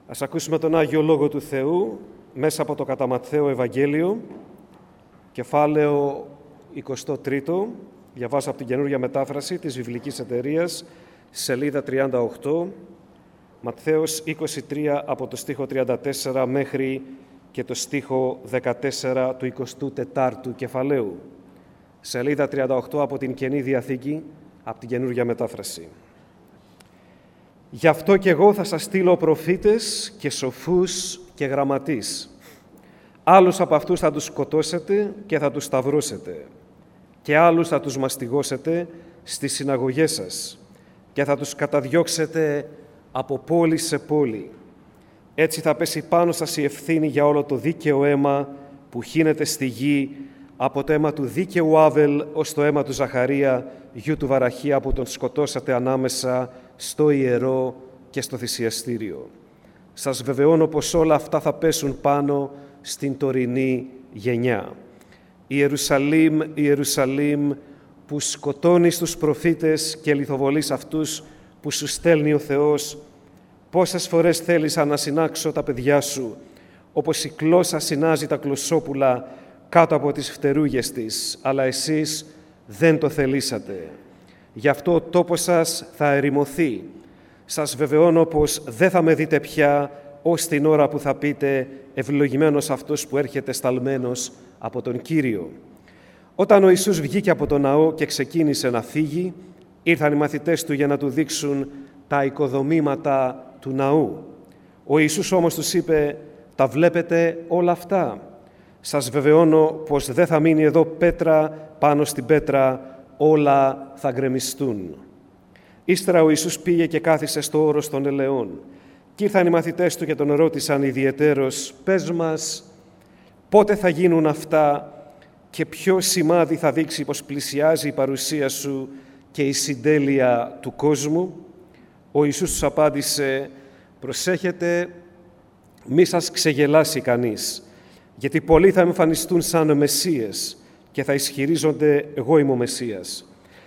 Ας ακούσουμε τον Άγιο Λόγο του Θεού μέσα από το κατά Ματθαίο Ευαγγέλιο, κεφάλαιο 23, διαβάζω από την καινούργια μετάφραση της Βιβλικής Εταιρείας, σελίδα 38, Ματθαίος 23 από το στίχο 34 μέχρι και το στίχο 14 του 24ου κεφαλαίου. Σελίδα 38 από την Καινή Διαθήκη, από την καινούργια μετάφραση. «Γι' αυτό και εγώ θα σας στείλω προφήτες και σοφούς και γραμματείς. Άλλους από αυτούς θα τους σκοτώσετε και θα τους σταυρώσετε και άλλους θα τους μαστιγώσετε στις συναγωγές σας και θα τους καταδιώξετε από πόλη σε πόλη. Έτσι θα πέσει πάνω σας η ευθύνη για όλο το δίκαιο αίμα που χύνεται στη γη, από το αίμα του δίκαιου Άβελ ως το αίμα του Ζαχαρία, γιου του Βαραχία, που τον σκοτώσατε ανάμεσα στο ιερό και στο θυσιαστήριο. Σας βεβαιώνω πως όλα αυτά θα πέσουν πάνω στην τωρινή γενιά. Ιερουσαλήμ, Ιερουσαλήμ, που σκοτώνεις τους προφήτες και λιθοβολείς αυτούς που σου στέλνει ο Θεός, πόσες φορές θέλησα να συνάξω τα παιδιά σου, όπως η κλώσσα συνάζει τα κλωσσόπουλα κάτω από τις φτερούγες της, αλλά εσείς δεν το θελήσατε. Γι' αυτό ο τόπος σας θα ερημωθεί. Σας βεβαιώνω πως δεν θα με δείτε πια ως την ώρα που θα πείτε «Ευλογημένος αυτός που έρχεται σταλμένος από τον Κύριο». Όταν ο Ιησούς βγήκε από τον ναό και ξεκίνησε να φύγει, ήρθαν οι μαθητές του για να του δείξουν τα οικοδομήματα του ναού. Ο Ιησούς όμως τους είπε «Τα βλέπετε όλα αυτά. Σας βεβαιώνω πως δεν θα μείνει εδώ πέτρα πάνω στην πέτρα, όλα θα γκρεμιστούν». Ύστερα ο Ιησούς πήγε και κάθισε στο όρος των ελαιών. Κι ήρθαν οι μαθητές του και τον ρώτησαν ιδιαιτέρως «Πες μας, πότε θα γίνουν αυτά και ποιο σημάδι θα δείξει πως πλησιάζει η παρουσία σου και η συντέλεια του κόσμου?» Ο Ιησούς τους απάντησε «Προσέχετε, μη σας ξεγελάσει κανείς, γιατί πολλοί θα εμφανιστούν σαν Μεσσίες και θα ισχυρίζονται «Εγώ είμαι ο Μεσσίας».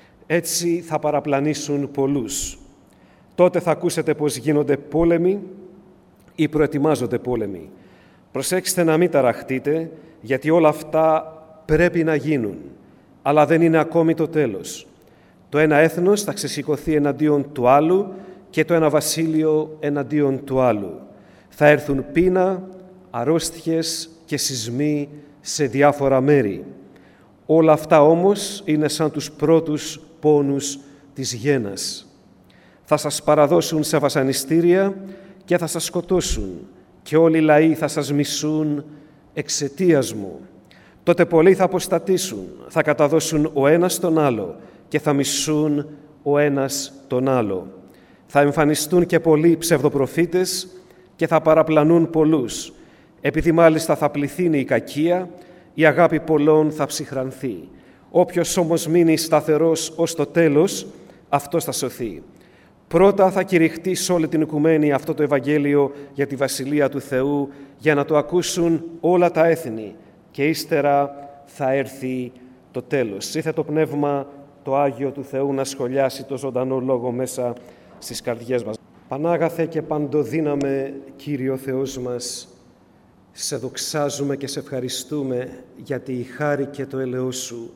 Έτσι θα παραπλανήσουν πολλούς. Τότε θα ακούσετε πως γίνονται πόλεμοι ή προετοιμάζονται πόλεμοι. Προσέξτε να μην ταραχτείτε, γιατί όλα αυτά πρέπει να γίνουν, αλλά δεν είναι ακόμη το τέλος. Το ένα έθνος θα ξεσηκωθεί εναντίον του άλλου και το ένα βασίλειο εναντίον του άλλου. Θα έρθουν πείνα, αρρώστιες και σεισμοί σε διάφορα μέρη. Όλα αυτά όμως είναι σαν τους πρώτους πόνους της γένας. Θα σας παραδώσουν σε βασανιστήρια και θα σας σκοτώσουν και όλοι οι λαοί θα σας μισούν εξαιτίας μου. Τότε πολλοί θα αποστατήσουν, θα καταδώσουν ο ένας τον άλλο και θα μισούν ο ένας τον άλλο. Θα εμφανιστούν και πολλοί ψευδοπροφήτες και θα παραπλανούν πολλούς. Επειδή μάλιστα θα πληθύνει η κακία, η αγάπη πολλών θα ψυχρανθεί. Όποιος όμως μείνει σταθερός ως το τέλος, αυτός θα σωθεί. Πρώτα θα κηρυχτεί σε όλη την οικουμένη αυτό το Ευαγγέλιο για τη Βασιλεία του Θεού, για να το ακούσουν όλα τα έθνη και ύστερα θα έρθει το τέλος. Ήθε το Πνεύμα το Άγιο του Θεού να σχολιάσει το ζωντανό Λόγο μέσα στις καρδιές μας. Πανάγαθε και παντοδύναμε, Κύριο Θεός μας, σε δοξάζουμε και σε ευχαριστούμε γιατί η χάρη και το ελαιό Σου,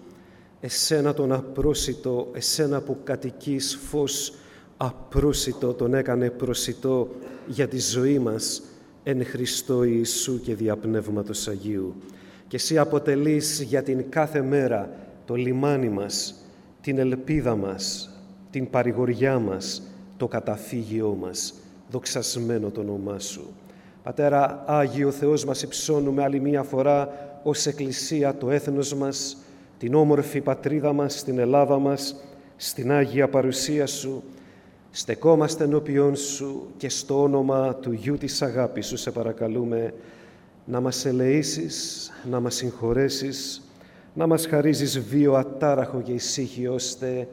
εσένα τον απρόσιτο, εσένα που κατοικείς φως απρόσιτο, τον έκανε προσιτό για τη ζωή μας εν Χριστώ Ιησού και δια Πνεύματος Αγίου. Και Εσύ αποτελείς για την κάθε μέρα το λιμάνι μας, την ελπίδα μας, την παρηγοριά μας, το καταφύγιό μας. Δοξασμένο το όνομά Σου. Πατέρα Άγιο Θεός, μας υψώνουμε άλλη μία φορά ως Εκκλησία το έθνος μας, την όμορφη πατρίδα μας, την Ελλάδα μας, στην Άγια παρουσία Σου. Στεκόμαστε ενώπιον Σου και στο όνομα του Γιού της αγάπης Σου σε παρακαλούμε να μας ελεήσεις, να μας συγχωρέσεις, να μας χαρίζεις βίο ατάραχο και ησύχη, ώστε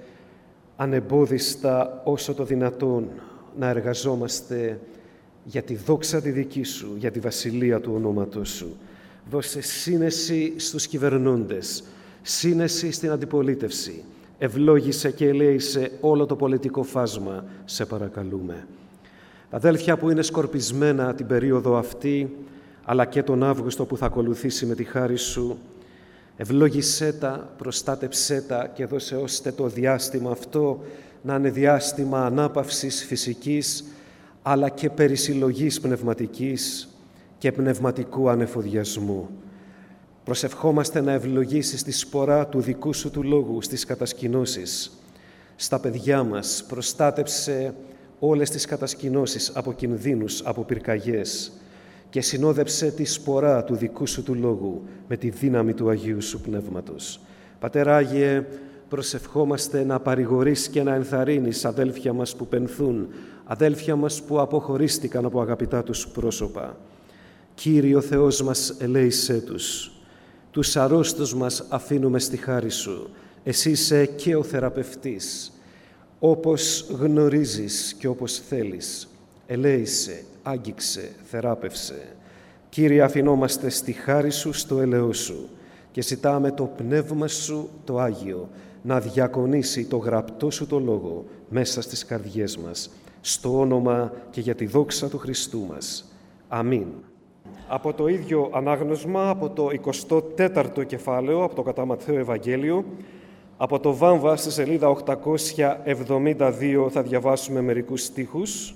ανεμπόδιστα όσο το δυνατόν να εργαζόμαστε για τη δόξα τη δική Σου, για τη βασιλεία του ονόματός Σου. Δώσε σύνεση στους κυβερνώντες, σύνεση στην αντιπολίτευση. Ευλόγησε και ελέησε όλο το πολιτικό φάσμα, σε παρακαλούμε. Τα αδέλφια που είναι σκορπισμένα την περίοδο αυτή, αλλά και τον Αύγουστο που θα ακολουθήσει με τη χάρη Σου, ευλόγησέ τα, προστάτεψέ τα και δώσε ώστε το διάστημα αυτό να είναι διάστημα ανάπαυσης φυσικής, αλλά και περισυλλογής πνευματικής και πνευματικού ανεφοδιασμού. Προσευχόμαστε να ευλογήσεις τη σπορά του δικού Σου του Λόγου στις κατασκηνώσεις. Στα παιδιά μας προστάτεψε όλες τις κατασκηνώσεις από κινδύνους, από πυρκαγιές και συνόδεψε τη σπορά του δικού Σου του Λόγου με τη δύναμη του Αγίου Σου Πνεύματος. Πατέρα Άγιε, προσευχόμαστε να παρηγορείς και να ενθαρρύνεις αδέλφια μας που πενθούν, αδέλφια μας που αποχωρίστηκαν από αγαπητά τους πρόσωπα. Κύριε ο Θεός μας, ελέησέ τους. Τους αρρώστους μας αφήνουμε στη χάρη Σου. Εσύ είσαι και ο θεραπευτής. Όπως γνωρίζεις και όπως θέλεις, ελέησε, άγγιξε, θεράπευσε. Κύριε, αφινόμαστε στη χάρη Σου, στο ελαιό Σου και ζητάμε το Πνεύμα Σου, το Άγιο, να διακονήσει το γραπτό Σου το Λόγο μέσα στις καρδιές μας, στο όνομα και για τη δόξα του Χριστού μας. Αμήν. Από το ίδιο ανάγνωσμα, από το 24ο κεφάλαιο, από το κατά Ματθαίο Ευαγγέλιο, από το Βάμβα στη σελίδα 872 θα διαβάσουμε μερικούς στίχους.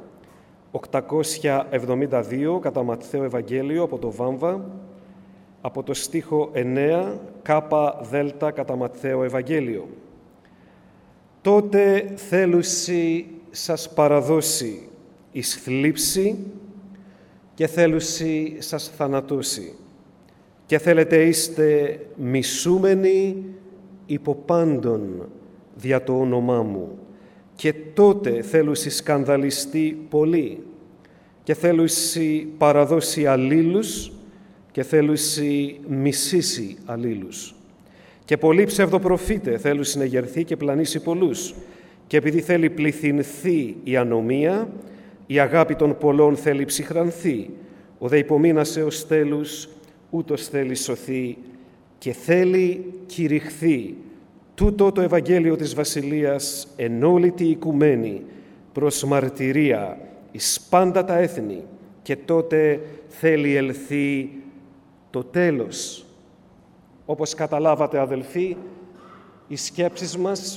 872 κατά Ματθαίο Ευαγγέλιο από το Βάμβα, από το στίχο 9 κάπα δέλτα κατά Ματθαίο Ευαγγέλιο. «Τότε θέλουσι σας παραδώσει εις θλίψη και θέλουσι σας θανατώσει και θέλετε είστε μισούμενοι υπό πάντων δια το όνομά μου και τότε θέλουσι σκανδαλιστεί πολύ και θέλουσι παραδώσει αλλήλους και θέλουσι μισήσει αλλήλους. Και πολλοί ψευδοπροφήτε θέλουσι να γερθεί και πλανήσει πολλούς. Και επειδή θέλει πληθυνθεί η ανομία, η αγάπη των πολλών θέλει ψυχρανθεί. Ο δε υπομείνας έως τέλους, ούτως θέλει σωθεί και θέλει κηρυχθεί. Τούτο το Ευαγγέλιο της Βασιλείας εν όλη τη οικουμένη προς μαρτυρία εις πάντα τα έθνη και τότε θέλει ελθεί το τέλος». Όπως καταλάβατε αδελφοί, οι σκέψεις μας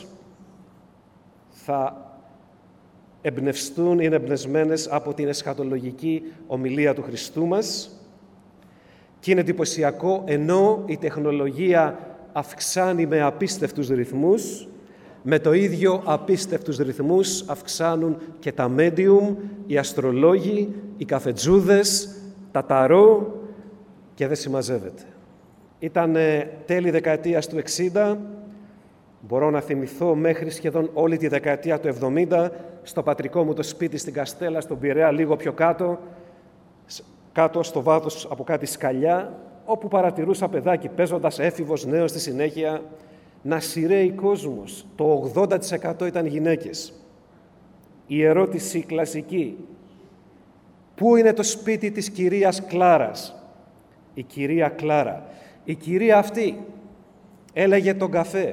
θα εμπνευστούν, είναι εμπνευσμένες από την εσχατολογική ομιλία του Χριστού μας και είναι εντυπωσιακό, ενώ η τεχνολογία αυξάνει με απίστευτους ρυθμούς, με το ίδιο απίστευτους ρυθμούς αυξάνουν και τα medium, οι αστρολόγοι, οι καφετζούδες, τα ταρό και δεν συμμαζεύεται. Ήταν τέλη δεκαετίας του 60, μπορώ να θυμηθώ μέχρι σχεδόν όλη τη δεκαετία του 70, στο πατρικό μου το σπίτι στην Καστέλα, στον Πειραιά, λίγο πιο κάτω στο βάθος από κάτι σκαλιά, όπου παρατηρούσα παιδάκι παίζοντας, έφηβος νέος στη συνέχεια, να σειραίει κόσμος. Το 80% ήταν γυναίκες. Η ερώτηση κλασική: πού είναι το σπίτι της κυρίας Κλάρας? Η κυρία Κλάρα. Η κυρία αυτή έλεγε τον καφέ.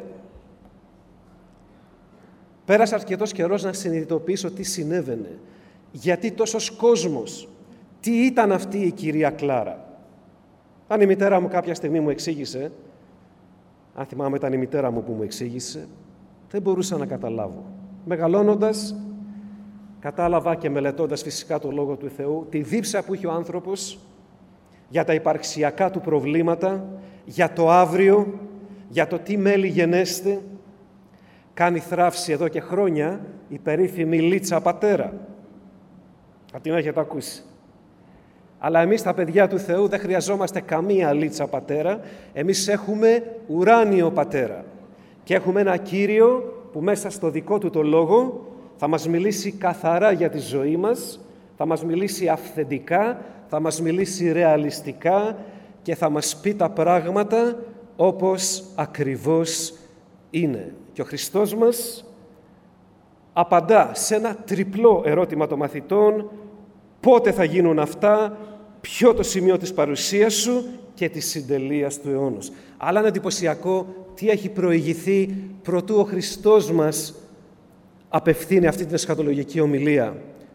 Πέρασε αρκετός καιρός να συνειδητοποιήσω τι συνέβαινε. Γιατί τόσος κόσμος? Τι ήταν αυτή η κυρία Κλάρα? Αν η μητέρα μου κάποια στιγμή μου εξήγησε, αν θυμάμαι ήταν η μητέρα μου που μου εξήγησε, δεν μπορούσα να καταλάβω. Μεγαλώνοντας, κατάλαβα και μελετώντας φυσικά το Λόγο του Θεού, τη δίψα που είχε ο άνθρωπος για τα υπαρξιακά του προβλήματα, για το αύριο, για το τι μέλη γενέστε. Κάνει θράψη εδώ και χρόνια η περίφημη Λίτσα Πατέρα. Θα την έχετε ακούσει. Αλλά εμείς τα παιδιά του Θεού δεν χρειαζόμαστε καμία Λίτσα Πατέρα. Εμείς έχουμε ουράνιο Πατέρα. Και έχουμε ένα Κύριο που μέσα στο δικό του το Λόγο θα μας μιλήσει καθαρά για τη ζωή μας, θα μας μιλήσει αυθεντικά, θα μας μιλήσει ρεαλιστικά και θα μας πει τα πράγματα όπως ακριβώς είναι. Και ο Χριστός μας απαντά σε ένα τριπλό ερώτημα των μαθητών: πότε θα γίνουν αυτά, ποιο το σημείο της παρουσίας σου και της συντελείας του αιώνος. Αλλά είναι εντυπωσιακό τι έχει προηγηθεί προτού ο Χριστός μας απευθύνει αυτή την εσχατολογική ομιλία.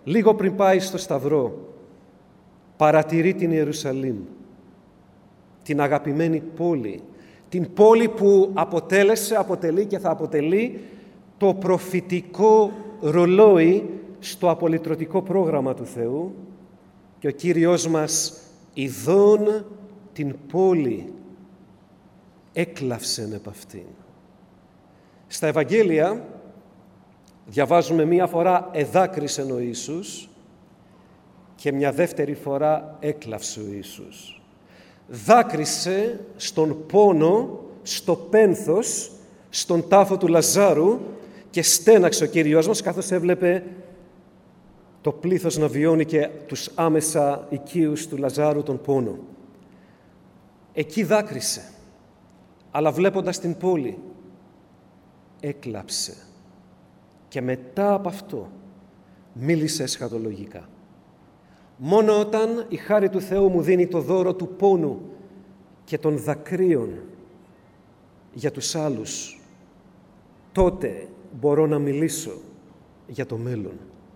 λίγο πριν πάει στο Σταυρό, παρατηρεί την Ιερουσαλήμ, την αγαπημένη πόλη, την πόλη που αποτελεί και θα αποτελεί το προφητικό ρολόι στο απολυτρωτικό πρόγραμμα του Θεού, και ο Κύριος μας ειδών την πόλη έκλαυσεν επ' αυτήν. Στα Ευαγγέλια διαβάζουμε μία φορά εδάκρυσεν ο Ιησούς και μια δεύτερη φορά έκλαυσε ο Ιησούς. Δάκρυσε στον πόνο, στο πένθος, στον τάφο του Λαζάρου και στέναξε ο Κύριος μας καθώς έβλεπε το πλήθος να βιώνει και τους άμεσα οικείους του Λαζάρου τον πόνο. Εκεί δάκρυσε, αλλά βλέποντας την πόλη έκλαψε και μετά από αυτό μίλησε εσχατολογικά. Μόνο όταν η χάρη του Θεού μου δίνει το δώρο του πόνου και των δακρύων για τους άλλους, τότε μπορώ να μιλήσω για το μέλλον.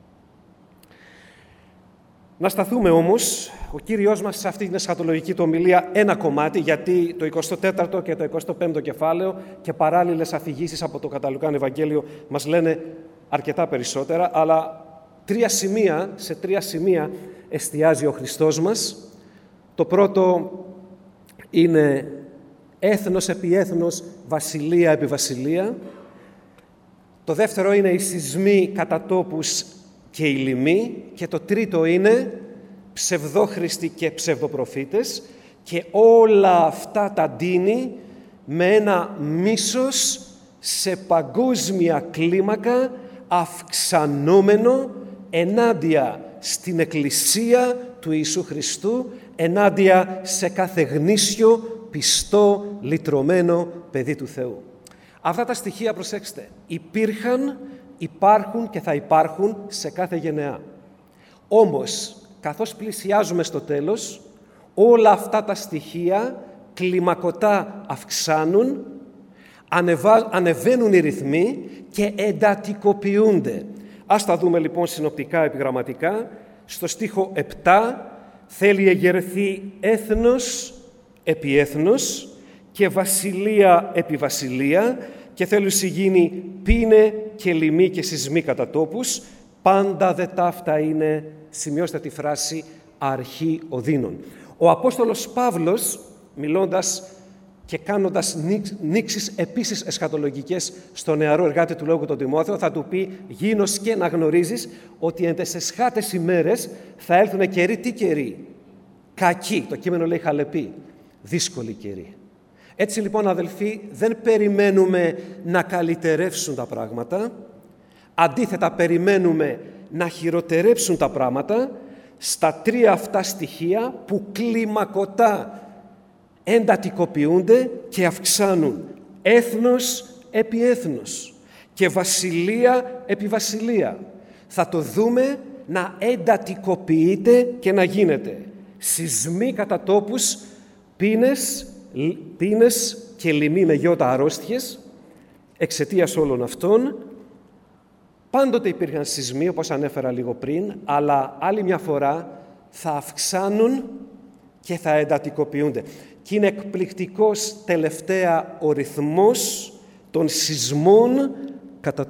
Να σταθούμε όμως, ο Κύριος μας σε αυτή την εσχατολογική του ομιλία ένα κομμάτι, γιατί το 24ο και το 25ο κεφάλαιο και παράλληλες αφηγήσεις από το κατά Λουκάν Ευαγγέλιο μας λένε αρκετά περισσότερα, αλλά σε τρία σημεία εστιάζει ο Χριστός μας. Το πρώτο είναι έθνος επί έθνος, βασιλεία επί βασιλεία. Το δεύτερο είναι οι σεισμοί κατά τόπους και οι λοιμοί. Και το τρίτο είναι ψευδόχριστοι και ψευδοπροφήτες. Και όλα αυτά τα ντύνει με ένα μίσος σε παγκόσμια κλίμακα αυξανόμενο ενάντια στην Εκκλησία του Ιησού Χριστού, ενάντια σε κάθε γνήσιο, πιστό, λυτρωμένο παιδί του Θεού. Αυτά τα στοιχεία, προσέξτε, υπήρχαν, υπάρχουν και θα υπάρχουν σε κάθε γενεά. Όμως, καθώς πλησιάζουμε στο τέλος, όλα αυτά τα στοιχεία κλιμακωτά αυξάνουν, ανεβαίνουν οι ρυθμοί και εντατικοποιούνται. Ας τα δούμε λοιπόν συνοπτικά, επιγραμματικά. Στο στίχο 7 θέλει εγερθεί έθνος επί έθνος και βασιλεία επί βασιλεία και θέλει γίνει πίνε και λοιμοί και σεισμοί κατά τόπους. Πάντα δε ταύτα είναι, σημειώστε τη φράση, αρχή οδύνων. Ο Απόστολος Παύλος, μιλώντας και κάνοντας νήξεις επίσης εσχατολογικές στο νεαρό εργάτη του Λόγου τον Τιμόθεο, θα του πει «Γίνος και να γνωρίζεις ότι εν τες εσχάτες ημέρες θα έλθουν καιροί». Τι καιροί? Κακοί. Το κείμενο λέει χαλεποί. Δύσκολοι καιροί. Έτσι λοιπόν, αδελφοί, δεν περιμένουμε να καλυτερεύσουν τα πράγματα. Αντίθετα, περιμένουμε να χειροτερέψουν τα πράγματα στα τρία αυτά στοιχεία που κλιμακωτά εντατικοποιούνται και αυξάνουν έθνος επί έθνος και βασιλεία επί βασιλεία. Θα το δούμε να εντατικοποιείται και να γίνεται. Σεισμοί κατά τόπους, πίνες και λοιμοί με γιώτα αρρώστιες. Εξαιτίας όλων αυτών, πάντοτε υπήρχαν σεισμοί, όπως ανέφερα λίγο πριν, αλλά άλλη μια φορά θα αυξάνουν και θα εντατικοποιούνται. Και είναι εκπληκτικός τελευταία ο ρυθμός των σεισμών κατά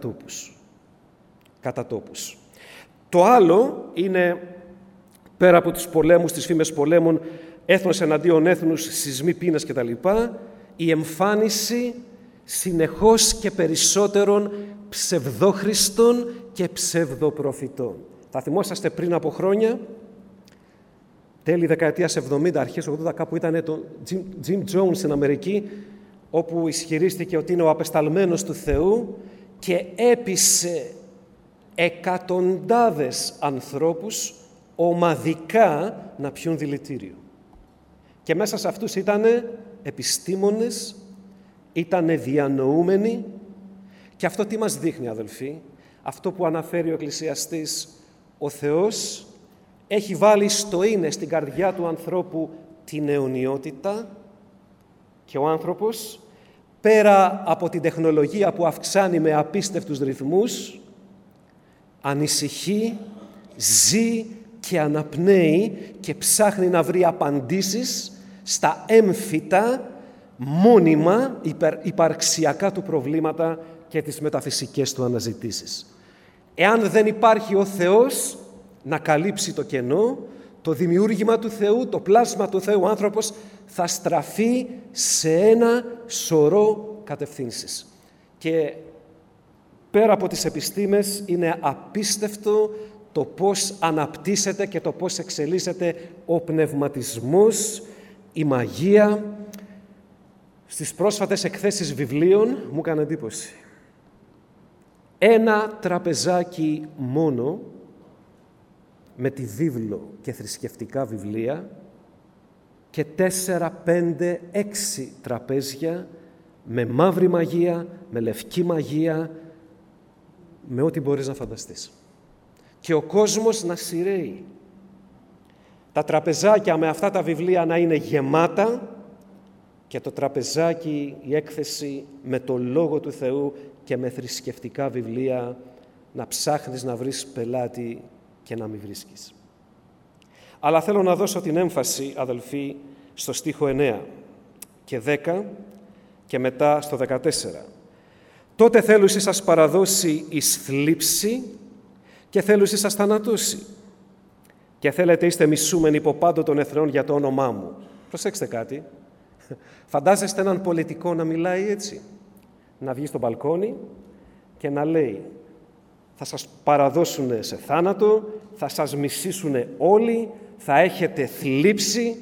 τόπους. Το άλλο είναι, πέρα από τους πολέμους, τις φήμες πολέμων, έθνος εναντίον έθνους, σεισμοί, πείνες κτλ., η εμφάνιση συνεχώς και περισσότερων ψευδόχριστων και ψευδοπροφητών. Θα θυμόσαστε πριν από χρόνια, τέλη δεκαετίας 70, αρχές 80, κάπου ήταν το Jim Jones στην Αμερική, όπου ισχυρίστηκε ότι είναι ο απεσταλμένος του Θεού και έπεισε εκατοντάδες ανθρώπους ομαδικά να πιούν δηλητήριο. Και μέσα σε αυτούς ήτανε επιστήμονες, ήτανε διανοούμενοι. Και αυτό τι μας δείχνει, αδελφοί? Αυτό που αναφέρει ο Εκκλησιαστής, ο Θεός έχει βάλει στο είναι στην καρδιά του ανθρώπου την αιωνιότητα και ο άνθρωπος, πέρα από την τεχνολογία που αυξάνει με απίστευτους ρυθμούς, ανησυχεί ζει και αναπνέει και ψάχνει να βρει απαντήσεις στα έμφυτα, μόνιμα, υπαρξιακά του προβλήματα και τις μεταφυσικές του αναζητήσεις. Εάν δεν υπάρχει ο Θεός να καλύψει το κενό, το δημιούργημα του Θεού, το πλάσμα του Θεού, ο άνθρωπος θα στραφεί σε ένα σωρό κατευθύνσεις. Και πέρα από τις επιστήμες είναι απίστευτο το πώς αναπτύσσεται και το πώς εξελίσσεται ο πνευματισμός, η μαγεία. Στις πρόσφατες εκθέσεις βιβλίων μου έκανε εντύπωση. Ένα τραπεζάκι μόνο με τη βίβλο και θρησκευτικά βιβλία και 4, 5, 6 τραπέζια με μαύρη μαγεία, με λευκή μαγεία, με ό,τι μπορείς να φανταστείς. Και ο κόσμος να σειραίει. Τα τραπεζάκια με αυτά τα βιβλία να είναι γεμάτα και το τραπεζάκι, η έκθεση με το Λόγο του Θεού και με θρησκευτικά βιβλία να ψάχνεις να βρεις πελάτη και να μην βρίσκεις. Αλλά θέλω να δώσω την έμφαση, αδελφοί, στο στίχο 9 και 10 και μετά στο 14. Τότε θέλουσι σας παραδώσει εις θλίψη και θέλουσι σας θανατώσει. Και θέλετε είστε μισούμενοι υπό πάντων των εθνών για το όνομά μου. Προσέξτε κάτι. Φαντάζεστε έναν πολιτικό να μιλάει έτσι. Να βγει στο μπαλκόνι και να λέει θα σας παραδώσουν σε θάνατο, θα σας μισήσουν όλοι, θα έχετε θλίψη.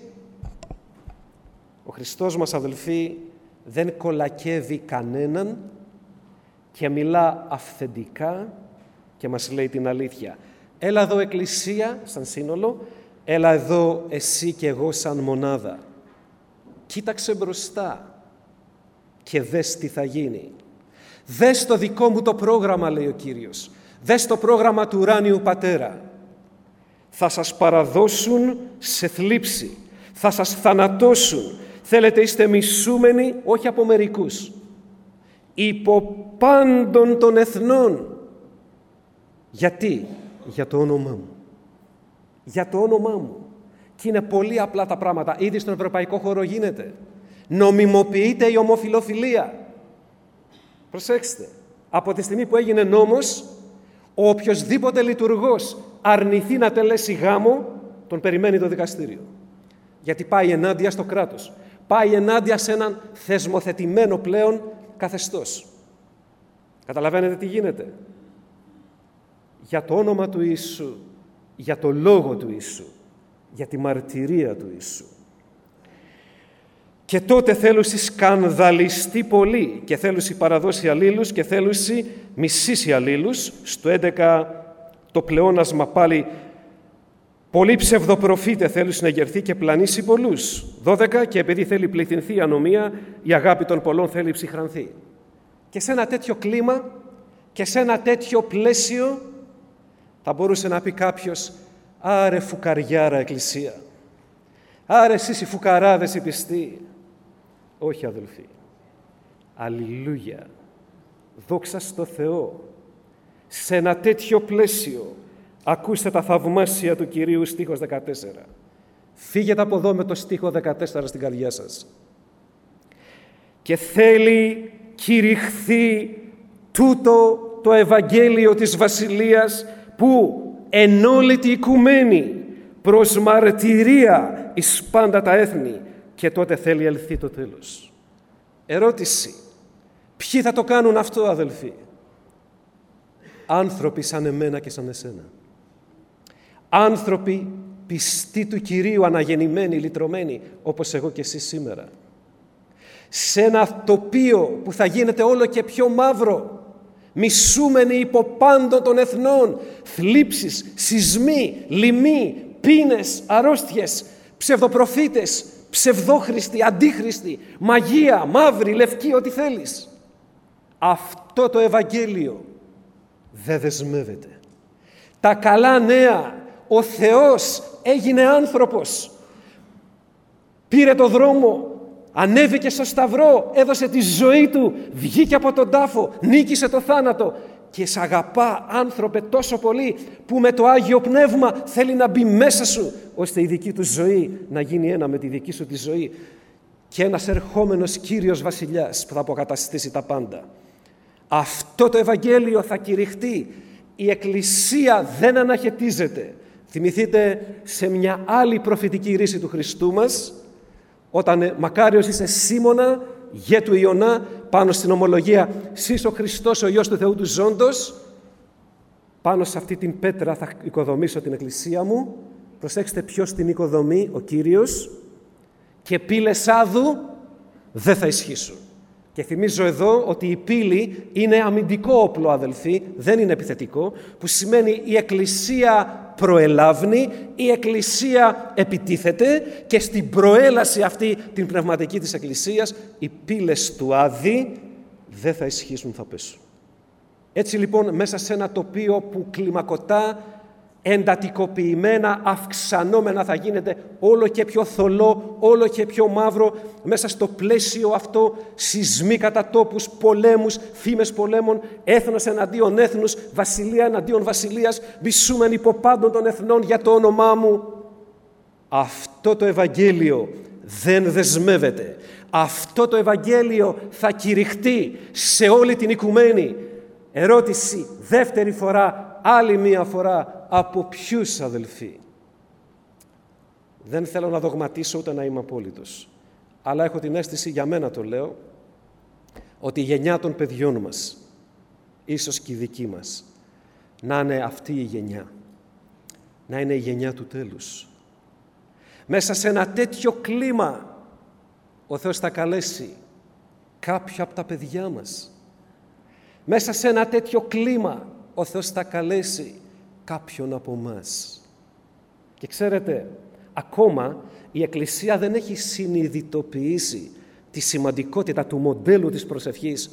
Ο Χριστός μας, αδελφοί, δεν κολακεύει κανέναν και μιλά αυθεντικά και μας λέει την αλήθεια. Έλα εδώ εκκλησία σαν σύνολο, έλα εδώ εσύ και εγώ σαν μονάδα. Κοίταξε μπροστά και δες τι θα γίνει. Δες το δικό μου το πρόγραμμα, λέει ο Κύριος. Δες το πρόγραμμα του ουράνιου Πατέρα. Θα σας παραδώσουν σε θλίψη, θα σας θανατώσουν. Θέλετε είστε μισούμενοι, όχι από μερικούς, υπό πάντων των εθνών. Γιατί? Για το όνομά μου. Για το όνομά μου. Και είναι πολύ απλά τα πράγματα. Ήδη στον ευρωπαϊκό χώρο γίνεται. Νομιμοποιείται η ομοφυλοφιλία. Προσέξτε. Από τη στιγμή που έγινε νόμος, ο οποιοσδήποτε λειτουργός αρνηθεί να τελέσει γάμο, τον περιμένει το δικαστήριο. Γιατί πάει ενάντια στο κράτος. Πάει ενάντια σε έναν θεσμοθετημένο πλέον καθεστώς. Καταλαβαίνετε τι γίνεται? Για το όνομα του Ιησού, για το Λόγο του Ιησού, για τη μαρτυρία του Ιησού. Και τότε θέλουσι σκανδαλιστεί πολύ και θέλουσι παραδώσει αλλήλους και θέλουσι μισήσει αλλήλους. Στο 11 το πλεόνασμα πάλι πολλοί ψευδοπροφήτε θέλουσι να γερθεί και πλανήσει πολλούς. 12 και επειδή θέλει πληθυνθεί η ανομία, η αγάπη των πολλών θέλει ψυχρανθεί. Και σε ένα τέτοιο κλίμα και σε ένα τέτοιο πλαίσιο θα μπορούσε να πει κάποιος «Άρε φουκαριάρα εκκλησία, άρε εσείς οι φουκαράδες οι πιστοί». Όχι, αδελφοί. Αλληλούια. Δόξα στο Θεό. Σε ένα τέτοιο πλαίσιο ακούστε τα θαυμάσια του Κυρίου, στίχος 14. Φύγετε από εδώ με το στίχο 14 στην καρδιά σας. Και θέλει κηρυχθεί τούτο το Ευαγγέλιο της Βασιλείας που εν όλη τη οικουμένη προς μαρτυρία εις πάντα τα έθνη και τότε θέλει ελθεί το τέλος. Ερώτηση. Ποιοι θα το κάνουν αυτό, αδελφοί? Άνθρωποι σαν εμένα και σαν εσένα. Άνθρωποι πιστοί του Κυρίου, αναγεννημένοι, λυτρωμένοι, όπως εγώ και εσείς σήμερα. Σε ένα τοπίο που θα γίνεται όλο και πιο μαύρο, μισούμενοι υπό πάντων των εθνών, θλίψεις, σεισμοί, λοιμοί, πείνες, αρρώστιες, ψευδοπροφήτες, ψευδόχριστοι, αντίχριστοι, μαγεία, μαύρη, λευκή, ό,τι θέλεις. Αυτό το Ευαγγέλιο δεν δεσμεύεται. Τα καλά νέα, ο Θεός έγινε άνθρωπος, πήρε το δρόμο, ανέβηκε στο σταυρό, έδωσε τη ζωή του, βγήκε από τον τάφο, νίκησε το θάνατο και σε αγαπά, άνθρωπε, τόσο πολύ που με το Άγιο Πνεύμα θέλει να μπει μέσα σου ώστε η δική του ζωή να γίνει ένα με τη δική σου τη ζωή και ένας ερχόμενος Κύριος Βασιλιάς που θα αποκαταστήσει τα πάντα. Αυτό το Ευαγγέλιο θα κηρυχτεί. Η Εκκλησία δεν αναχαιτίζεται. Θυμηθείτε σε μια άλλη προφητική ρίση του Χριστού μας, όταν μακάριος είσαι Σίμωνα, γε του Ιωνά, πάνω στην ομολογία «Σεις ο Χριστός, ο Υιός του Θεού του Ζώντος», πάνω σε αυτή την πέτρα θα οικοδομήσω την Εκκλησία μου. Προσέξτε ποιος την οικοδομεί, ο Κύριος. Και πύλες άδου δεν θα ισχύσουν. Και θυμίζω εδώ ότι η πύλη είναι αμυντικό όπλο, αδελφοί, δεν είναι επιθετικό, που σημαίνει η Εκκλησία προελάβνει, η Εκκλησία επιτίθεται και στην προέλαση αυτή την πνευματική της Εκκλησίας οι πύλες του άδη δεν θα ισχύσουν, θα πέσουν. Έτσι λοιπόν μέσα σε ένα τοπίο που κλιμακωτά, εντατικοποιημένα, αυξανόμενα θα γίνεται όλο και πιο θολό, όλο και πιο μαύρο, μέσα στο πλαίσιο αυτό σεισμοί κατά τόπους, πολέμους, φήμες πολέμων, έθνος εναντίον έθνους, βασιλεία εναντίον βασιλείας, μισούμενοι υπό πάντων των εθνών για το όνομά μου. Αυτό το Ευαγγέλιο δεν δεσμεύεται. Αυτό το Ευαγγέλιο θα κηρυχτεί σε όλη την οικουμένη. Ερώτηση δεύτερη φορά, άλλη μία φορά, από ποιους, αδελφοί? Δεν θέλω να δογματίσω ούτε να είμαι απόλυτος, αλλά έχω την αίσθηση, για μένα το λέω, ότι η γενιά των παιδιών μας, ίσως και η δική μας, να είναι αυτή η γενιά, να είναι η γενιά του τέλους. Μέσα σε ένα τέτοιο κλίμα ο Θεός θα καλέσει κάποια από τα παιδιά μας. Μέσα σε ένα τέτοιο κλίμα ο Θεός θα καλέσει κάποιον από εμάς. Και ξέρετε, ακόμα η Εκκλησία δεν έχει συνειδητοποιήσει τη σημαντικότητα του μοντέλου της προσευχής,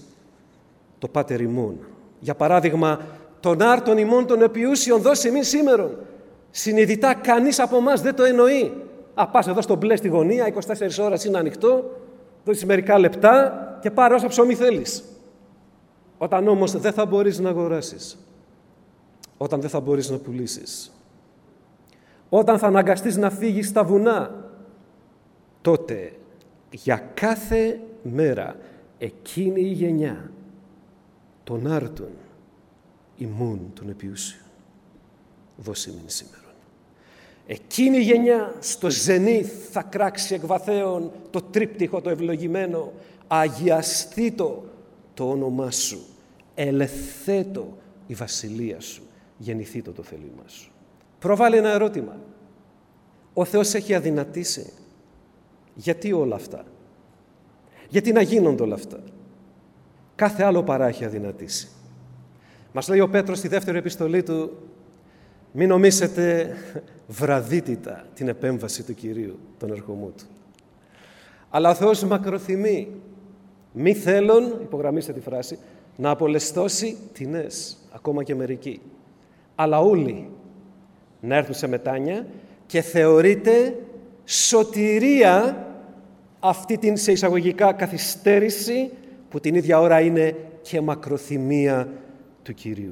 το Πάτερ ημών. Για παράδειγμα, τον άρτον ημών των επιούσιων δώσει ημίν σήμερον. Συνειδητά κανείς από εμάς δεν το εννοεί. Πας εδώ στο μπλε στη γωνία, 24 ώρες είναι ανοιχτό, δώσεις μερικά λεπτά και πάρε όσα ψωμί θέλεις. Όταν όμως δεν θα μπορείς να αγοράσεις, όταν δεν θα μπορείς να πουλήσεις, όταν θα αναγκαστείς να φύγεις στα βουνά, τότε για κάθε μέρα εκείνη η γενιά των άρτων ημών των επιούσιων δώσει μην σήμερον. Εκείνη η γενιά στο ζενήθ θα κράξει εκ βαθέων το τρίπτυχο το ευλογημένο, αγιαστήτω το όνομά σου, ελεθέτω η βασιλεία σου, γεννηθήτω το θέλημά σου. Προβάλλει ένα ερώτημα. Ο Θεός έχει αδυνατήσει. Γιατί όλα αυτά? Γιατί να γίνονται όλα αυτά? Κάθε άλλο παρά έχει αδυνατήσει. Μας λέει ο Πέτρος στη δεύτερη επιστολή του, μην νομίσετε βραδύτητα την επέμβαση του Κυρίου, τον ερχομού του. Αλλά ο Θεός μακροθυμεί, μη θέλουν, υπογραμμίστε τη φράση, να απολεστώσει τινές, ακόμα και μερικοί, αλλά όλοι να έρθουν σε μετάνοια και θεωρείται σωτηρία αυτή την σε εισαγωγικά καθυστέρηση που την ίδια ώρα είναι και μακροθυμία του Κυρίου.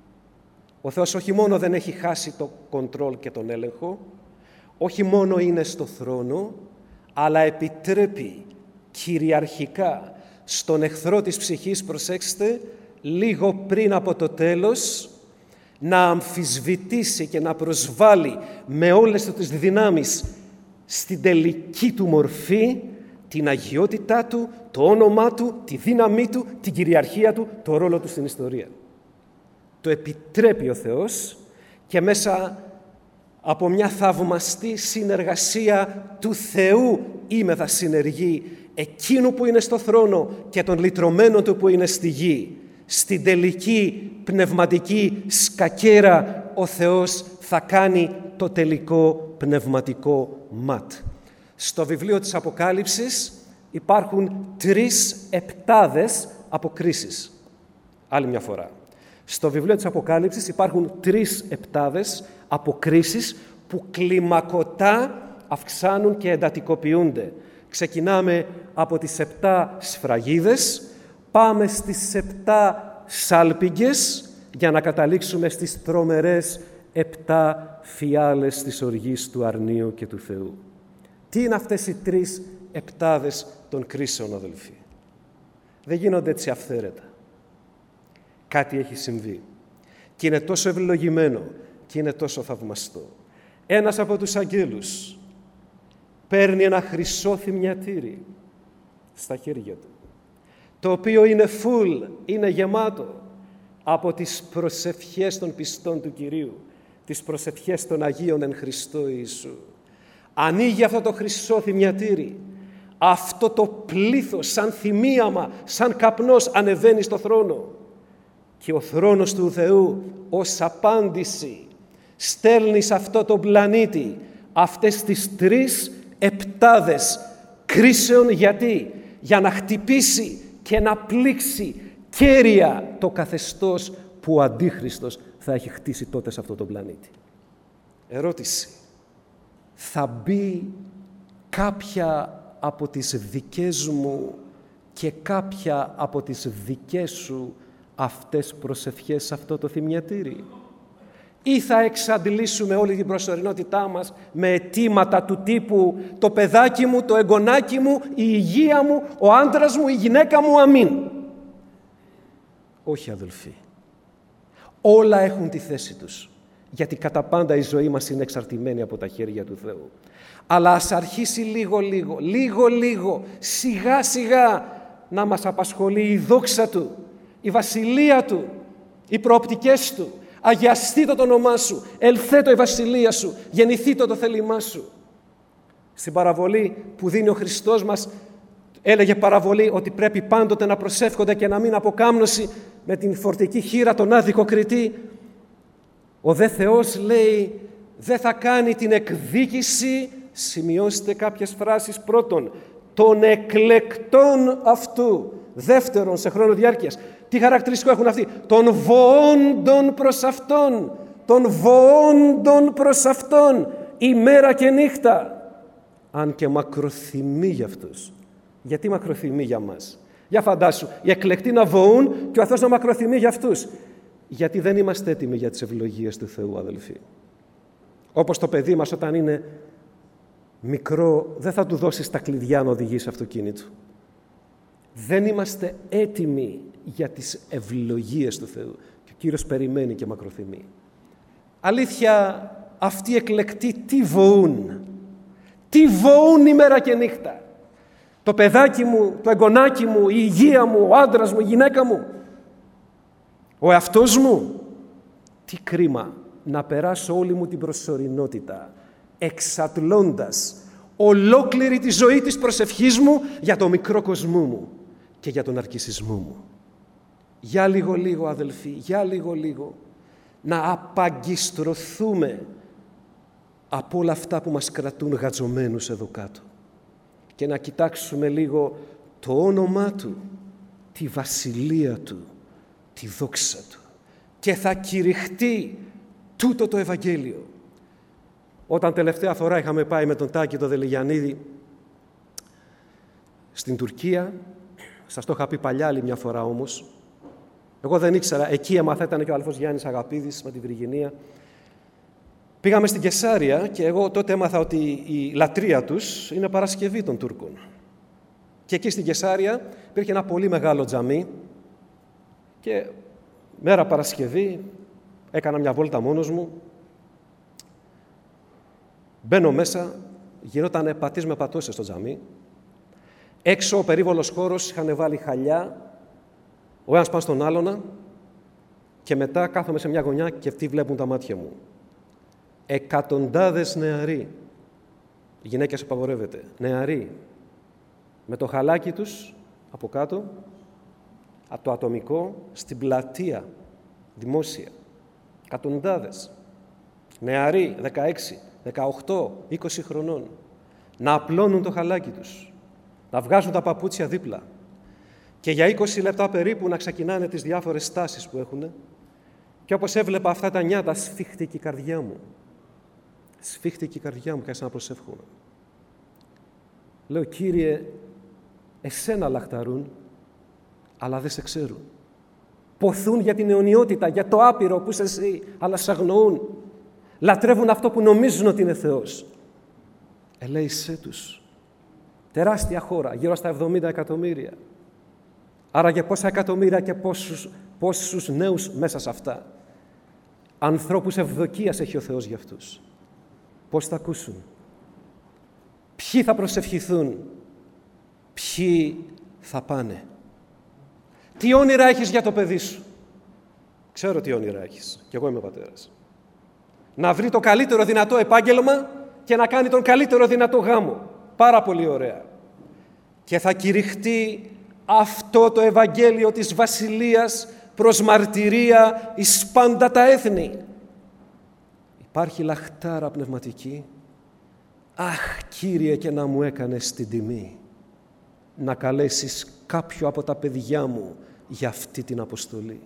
Ο Θεός όχι μόνο δεν έχει χάσει το κοντρόλ και τον έλεγχο, όχι μόνο είναι στο θρόνο, αλλά επιτρέπει κυριαρχικά στον εχθρό της ψυχής, προσέξτε, λίγο πριν από το τέλος, να αμφισβητήσει και να προσβάλλει με όλες τις δυνάμεις στην τελική του μορφή την αγιότητά του, το όνομά του, τη δύναμή του, την κυριαρχία του, το ρόλο του στην ιστορία. Το επιτρέπει ο Θεός και μέσα από μια θαυμαστή συνεργασία του Θεούήμεθα συνεργεί εκείνου που είναι στο θρόνο και των λυτρωμένων του που είναι στη γη. Στην τελική πνευματική σκακέρα ο Θεός θα κάνει το τελικό πνευματικό ματ. Στο βιβλίο της Αποκάλυψης υπάρχουν 3 επτάδες αποκρίσεις. Άλλη μια φορά. Στο βιβλίο της Αποκάλυψης υπάρχουν 3 επτάδες αποκρίσεις που κλιμακωτά αυξάνουν και εντατικοποιούνται. Ξεκινάμε από τις 7 σφραγίδες, πάμε στις 7 σάλπιγγες για να καταλήξουμε στις τρομερές 7 φιάλες της οργής του αρνίου και του Θεού. Τι είναι αυτές οι 3 επτάδες των κρίσεων, αδελφοί? Δεν γίνονται έτσι αυθαίρετα. Κάτι έχει συμβεί και είναι τόσο ευλογημένο και είναι τόσο θαυμαστό. Ένας από τους αγγέλους παίρνει ένα χρυσό θυμιατήρι στα χέρια του, το οποίο είναι full, είναι γεμάτο από τις προσευχές των πιστών του Κυρίου, τις προσευχές των Αγίων εν Χριστώ Ιησού. Ανοίγει αυτό το χρυσό θυμιατήρι, αυτό το πλήθος σαν θυμίαμα, σαν καπνός ανεβαίνει στο θρόνο και ο θρόνος του Θεού ως απάντηση στέλνει σε αυτό το πλανήτη αυτές τις 3 επτάδες κρίσεων. Γιατί? Για να χτυπήσει και να πλήξει κέρια το καθεστώς που ο Αντίχριστος θα έχει χτίσει τότε σε αυτό το πλανήτη. Ερώτηση. Θα μπει κάποια από τις δικές μου και κάποια από τις δικές σου αυτές προσευχές σε αυτό το θυμιατήρι? Ή θα εξαντλήσουμε όλη την προσωρινότητά μας με αιτήματα του τύπου «το παιδάκι μου, το εγγονάκι μου, η υγεία μου, ο άντρας μου, η γυναίκα μου, αμήν»? Όχι, αδελφοί. Όλα έχουν τη θέση τους, γιατί κατά πάντα η ζωή μας είναι εξαρτημένη από τα χέρια του Θεού. Αλλά ας αρχίσει λίγο, σιγά-σιγά να μας απασχολεί η δόξα Του, η βασιλεία Του, οι προοπτικές Του. Αγιαστήτω το όνομά Σου, ελθέτω η βασιλεία Σου, γεννηθήτω το θέλημά Σου. Στην παραβολή που δίνει ο Χριστός μας, έλεγε παραβολή ότι πρέπει πάντοτε να προσεύχονται και να μην αποκάμνωση με την φορτική χείρα τον άδικο κριτή. Ο δε Θεός, λέει, δεν θα κάνει την εκδίκηση, σημειώστε κάποιες φράσεις, πρώτον, των εκλεκτών αυτού, δεύτερον, σε χρόνο διάρκειας. Τι χαρακτηριστικό έχουν αυτοί? Των βοόντων προς αυτόν, των βοόντων προς αυτόν, ημέρα και νύχτα. Αν και μακροθυμεί για αυτούς. Γιατί μακροθυμεί για μας? Για φαντάσου, οι εκλεκτοί να βοούν και ο Θεός να μακροθυμεί για αυτούς. Γιατί δεν είμαστε έτοιμοι για τις ευλογίες του Θεού, αδελφοί. Όπως το παιδί μας όταν είναι μικρό, δεν θα του δώσεις τα κλειδιά να οδηγήσει αυτοκίνητο. Δεν είμαστε έτοιμοι για τις ευλογίες του Θεού. Και ο Κύριος περιμένει και μακροθυμεί. Αλήθεια, αυτοί οι εκλεκτοί τι βοούν? Τι βοούν ημέρα και νύχτα? Το παιδάκι μου, το εγγονάκι μου, η υγεία μου, ο άντρας μου, η γυναίκα μου, ο εαυτός μου. Τι κρίμα να περάσω όλη μου την προσωρινότητα εξατλώντας ολόκληρη τη ζωή της προσευχής μου για το μικρό κοσμό μου και για τον αρκισισμό μου. Για λίγο, αδελφοί, για λίγο να απαγκιστρωθούμε από όλα αυτά που μας κρατούν γατζωμένους εδώ κάτω και να κοιτάξουμε λίγο το όνομά Του, τη βασιλεία Του, τη δόξα Του, και θα κηρυχτεί τούτο το Ευαγγέλιο. Όταν τελευταία φορά είχαμε πάει με τον Τάκη το Δελιγιαννίδη στην Τουρκία, σας το είχα πει παλιά άλλη μια φορά όμως, εγώ δεν ήξερα, εκεί έμαθα, ήταν και ο αδελφός Γιάννης Αγαπίδης με τη Βυργινία. Πήγαμε στην Κεσάρια και εγώ τότε έμαθα ότι η λατρεία τους είναι Παρασκευή των Τούρκων. Και εκεί στην Κεσάρια υπήρχε ένα πολύ μεγάλο τζαμί και μέρα Παρασκευή έκανα μια βόλτα μόνος μου. Μπαίνω μέσα, γινότανε πατής με πατώσεις στο τζαμί. Έξω ο περίβολος χώρος, είχαν βάλει χαλιά, ο ένας πάνω στον άλλονα, και μετά κάθομαι σε μια γωνιά και αυτοί βλέπουν τα μάτια μου. Εκατοντάδες νεαροί, οι γυναίκες απαγορεύεται, νεαροί, με το χαλάκι τους από κάτω, από το ατομικό, στην πλατεία, δημόσια. Εκατοντάδες. Νεαροί, 16, 18, 20 χρονών, να απλώνουν το χαλάκι τους, να βγάζουν τα παπούτσια δίπλα και για 20 λεπτά περίπου να ξεκινάνε τις διάφορες στάσεις που έχουν. Και όπως έβλεπα αυτά τα νιάτα, σφίχτηκε η καρδιά μου. Σφίχτηκε η καρδιά μου και άρχισα να προσεύχομαι. Λέω, Κύριε, εσένα λαχταρούν, αλλά δεν σε ξέρουν. Ποθούν για την αιωνιότητα, για το άπειρο που είσαι εσύ, αλλά σ' αγνοούν. Λατρεύουν αυτό που νομίζουν ότι είναι Θεός. Ελέησέ τους. Τεράστια χώρα, γύρω στα 70 εκατομμύρια. Άρα για πόσα εκατομμύρια και πόσους νέους μέσα σε αυτά. Ανθρώπους ευδοκίας έχει ο Θεός για αυτούς. Πώς θα ακούσουν. Ποιοι θα προσευχηθούν. Ποιοι θα πάνε. Τι όνειρα έχεις για το παιδί σου. Ξέρω τι όνειρα έχεις. Κι εγώ είμαι πατέρας. Να βρει το καλύτερο δυνατό επάγγελμα και να κάνει τον καλύτερο δυνατό γάμο. Πάρα πολύ ωραία. Και θα κηρυχτεί αυτό το Ευαγγέλιο της Βασιλείας προς μαρτυρία εις πάντα τα έθνη. Υπάρχει λαχτάρα πνευματική. Αχ, Κύριε, και να μου έκανες την τιμή να καλέσεις κάποιο από τα παιδιά μου για αυτή την αποστολή.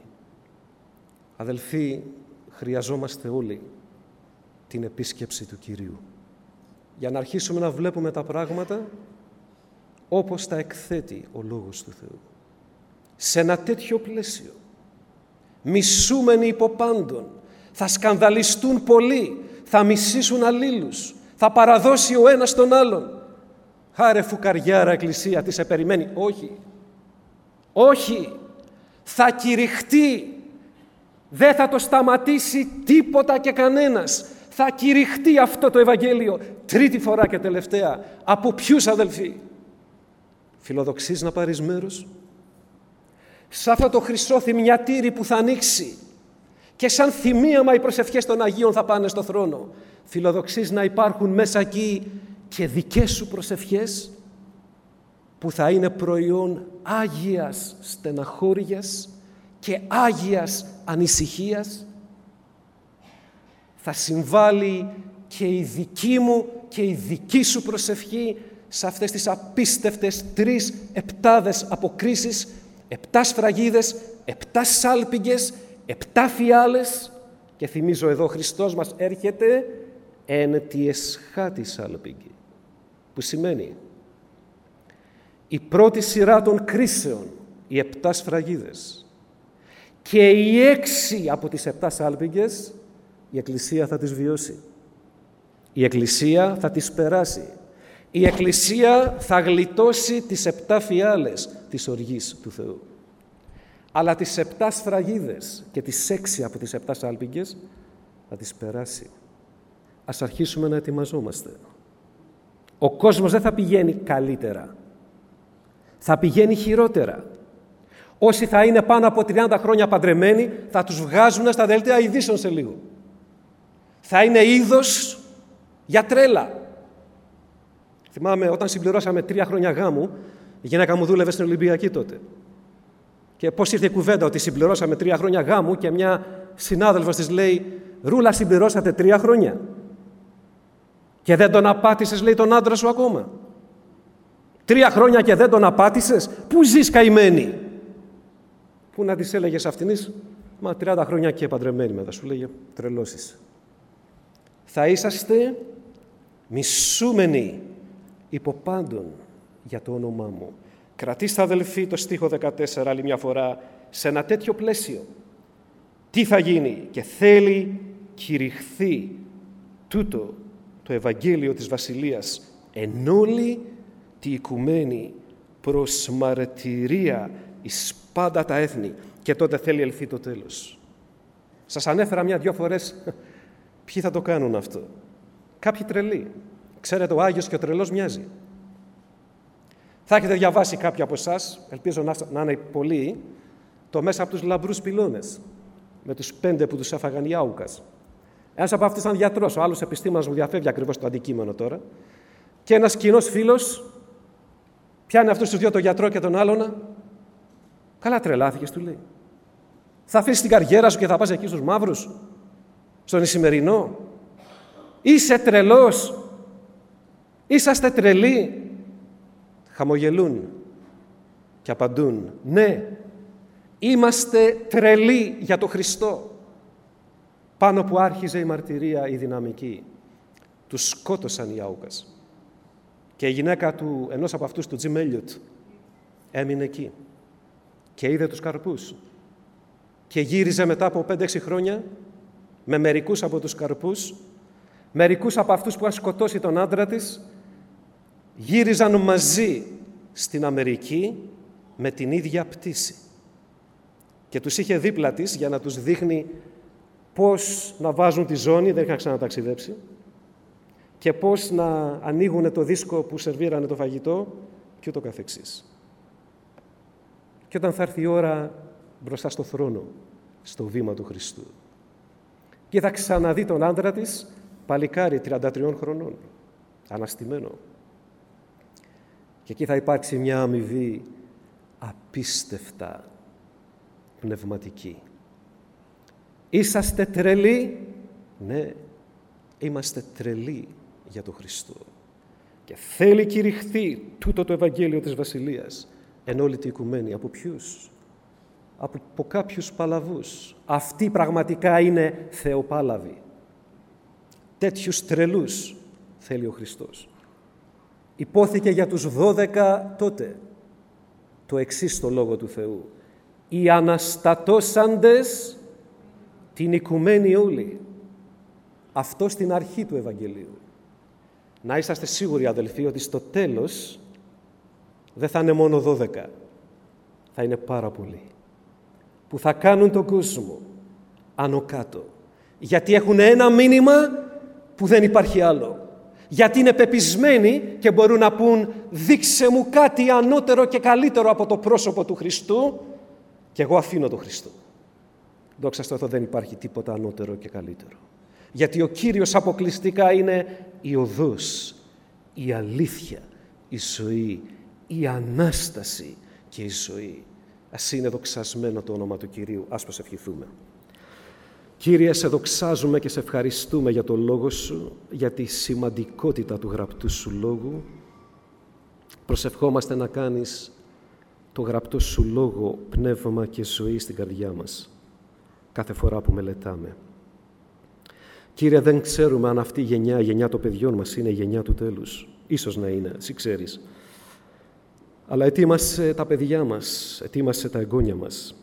Αδελφοί, χρειαζόμαστε όλοι την επίσκεψη του Κυρίου για να αρχίσουμε να βλέπουμε τα πράγματα όπως τα εκθέτει ο Λόγος του Θεού. Σε ένα τέτοιο πλαίσιο, μισούμενοι υπό πάντων, θα σκανδαλιστούν πολλοί, θα μισήσουν αλλήλους, θα παραδώσει ο ένας τον άλλον. Χάρε φουκαριάρα εκκλησία, τι σε περιμένει. Όχι. Όχι. Θα κηρυχτεί. Δεν θα το σταματήσει τίποτα και κανένας. Θα κηρυχτεί αυτό το Ευαγγέλιο τρίτη φορά και τελευταία. Από ποιους, αδελφοί? Φιλοδοξείς να πάρεις μέρος σε αυτό το χρυσό θυμιατήρι που θα ανοίξει και σαν θυμίαμα οι προσευχές των Αγίων θα πάνε στο θρόνο. Φιλοδοξείς να υπάρχουν μέσα εκεί και δικές σου προσευχές που θα είναι προϊόν άγιας στεναχώριας και άγιας ανησυχίας. Θα συμβάλλει και η δική μου και η δική σου προσευχή σε αυτές τις απίστευτες 3 επτάδες αποκρίσεις, 7 σφραγίδες, 7 σάλπιγγες, 7 φιάλες. Και θυμίζω εδώ, Χριστός μας έρχεται εν τη εσχάτη σάλπιγγη, που σημαίνει η πρώτη σειρά των κρίσεων, οι 7 σφραγίδες και οι 6 από τις 7 σάλπιγγες, η Εκκλησία θα τις βιώσει. Η Εκκλησία θα τις περάσει. Η Εκκλησία θα γλιτώσει τις 7 φιάλες της οργής του Θεού. Αλλά τις 7 σφραγίδες και τις 6 από τις 7 σάλπιγγες θα τις περάσει. Ας αρχίσουμε να ετοιμαζόμαστε. Ο κόσμος δεν θα πηγαίνει καλύτερα. Θα πηγαίνει χειρότερα. Όσοι θα είναι πάνω από 30 χρόνια παντρεμένοι θα τους βγάζουν στα δελτία ειδήσεων σε λίγο. Θα είναι είδος για τρέλα. Θυμάμαι όταν συμπληρώσαμε 3 χρόνια γάμου, η γυναίκα μου δούλευε στην Ολυμπιακή τότε. Και πώς ήρθε η κουβέντα ότι συμπληρώσαμε 3 χρόνια γάμου και μια συνάδελφος της λέει «Ρούλα, συμπληρώσατε 3 χρόνια και δεν τον απάτησες», λέει, «τον άντρα σου ακόμα. 3 χρόνια και δεν τον απάτησες. Πού ζεις, καημένη?» Πού να της έλεγες αυτινής? «Μα 30 χρόνια και παντρεμένη μετά», σου λέγε, «τρελώσεις». Θα είσαστε μισούμενοι υπό πάντων για το όνομά μου. Κρατήστε, αδελφοί, το στίχο 14 άλλη μια φορά σε ένα τέτοιο πλαίσιο. Τι θα γίνει? Και θέλει κηρυχθεί τούτο το Ευαγγέλιο της Βασιλείας εν όλη τη οικουμένη προς μαρτυρία εις πάντα τα έθνη. Και τότε θέλει ελθεί το τέλος. Σας ανέφερα 1-2 φορές ποιοι θα το κάνουν αυτό. Κάποιοι τρελοί. Ξέρετε, ο Άγιος και ο τρελός μοιάζει. Θα έχετε διαβάσει κάποιοι από εσάς, ελπίζω να είναι πολλοί, το μέσα από τους λαμπρούς πυλώνες, με τους 5 που τους έφαγαν οι Άουκας. Ένας από αυτούς ήταν γιατρός, ο άλλος επιστήμονας, μου διαφεύγει ακριβώς το αντικείμενο τώρα. Και ένας κοινός φίλος πιάνει αυτούς τους 2, τον γιατρό και τον άλλον. «Καλά τρελάθηκες», του λέει. «Θα αφήσεις την καριέρα σου και θα πας εκεί στους μαύρους, στον Ισημερινό? Είσαι τρελός? Είσαστε τρελοί?» Χαμογελούν και απαντούν «Ναι, είμαστε τρελοί για το Χριστό». Πάνω που άρχιζε η μαρτυρία η δυναμική, τους σκότωσαν οι Άουκας. Και η γυναίκα του ενός από αυτούς, του Τζιμ Έλιοτ, έμεινε εκεί και είδε τους καρπούς. και γύριζε μετά από 5-6 χρόνια με μερικούς από τους καρπούς, μερικούς από αυτούς που είχαν σκοτώσει τον άντρα της, γύριζαν μαζί στην Αμερική με την ίδια πτήση. Και τους είχε δίπλα της για να τους δείχνει πώς να βάζουν τη ζώνη, δεν είχαν ξαναταξιδέψει, και πώς να ανοίγουν το δίσκο που σερβίρανε το φαγητό και ούτω καθεξής. Και όταν θα έρθει η ώρα μπροστά στο θρόνο, στο βήμα του Χριστού, και θα ξαναδεί τον άντρα της, παλικάρι 33 χρονών, αναστημένο. Και εκεί θα υπάρξει μια αμοιβή απίστευτα πνευματική. Είσαστε τρελοί? Ναι, είμαστε τρελοί για τον Χριστό. Και θέλει κηρυχθεί τούτο το Ευαγγέλιο της Βασιλείας εν όλη την οικουμένη. Από ποιους? Από κάποιους παλαβούς. Αυτοί πραγματικά είναι θεοπάλαβοι. Τέτοιους τρελούς θέλει ο Χριστός. Υπόθηκε για τους 12 τότε το εξής στο Λόγο του Θεού: οι αναστατώσαντες την οικουμένη όλη. Αυτό στην αρχή του Ευαγγελίου. Να είσαστε σίγουροι, αδελφοί, ότι στο τέλος δεν θα είναι μόνο 12. Θα είναι πάρα πολλοί που θα κάνουν τον κόσμο άνω κάτω. Γιατί έχουν ένα μήνυμα που δεν υπάρχει άλλο. Γιατί είναι πεπισμένοι και μπορούν να πούν: δείξε μου κάτι ανώτερο και καλύτερο από το πρόσωπο του Χριστού, και εγώ αφήνω τον Χριστό. Δόξα στο Θεώ, δεν υπάρχει τίποτα ανώτερο και καλύτερο. Γιατί ο Κύριος αποκλειστικά είναι η οδός, η αλήθεια, η ζωή, η Ανάσταση και η ζωή. Ας είναι δοξασμένο το όνομα του Κυρίου. Ας προσευχηθούμε. Κύριε, σε δοξάζουμε και σε ευχαριστούμε για το Λόγο Σου, για τη σημαντικότητα του γραπτού Σου Λόγου. Προσευχόμαστε να κάνεις το γραπτό Σου Λόγο πνεύμα και ζωή στην καρδιά μας κάθε φορά που μελετάμε. Κύριε, δεν ξέρουμε αν αυτή η γενιά των παιδιών μας είναι η γενιά του τέλους. Ίσως να είναι, εσύ ξέρεις. Αλλά ετοίμασε τα παιδιά μας, ετοίμασε τα εγγόνια μας,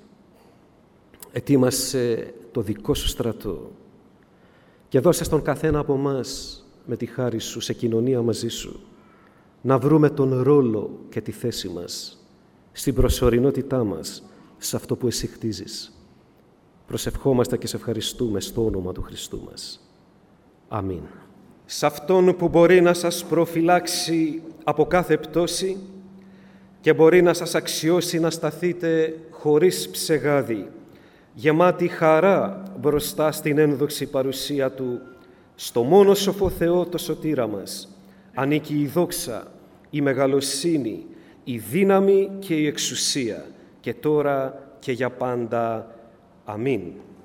ετοίμασε το δικό Σου στρατό και δώσε στον καθένα από μας με τη χάρη Σου, σε κοινωνία μαζί Σου, να βρούμε τον ρόλο και τη θέση μας στην προσωρινότητά μας, σε αυτό που Εσύ χτίζεις. Προσευχόμαστε και σε ευχαριστούμε στο όνομα του Χριστού μας. Αμήν. Σε Αυτόν που μπορεί να σας προφυλάξει από κάθε πτώση και μπορεί να σας αξιώσει να σταθείτε χωρίς ψεγάδι, γεμάτη χαρά μπροστά στην ένδοξη παρουσία Του, στο μόνο σοφό Θεό το σωτήρα μας, ανήκει η δόξα, η μεγαλοσύνη, η δύναμη και η εξουσία, και τώρα και για πάντα. Αμήν.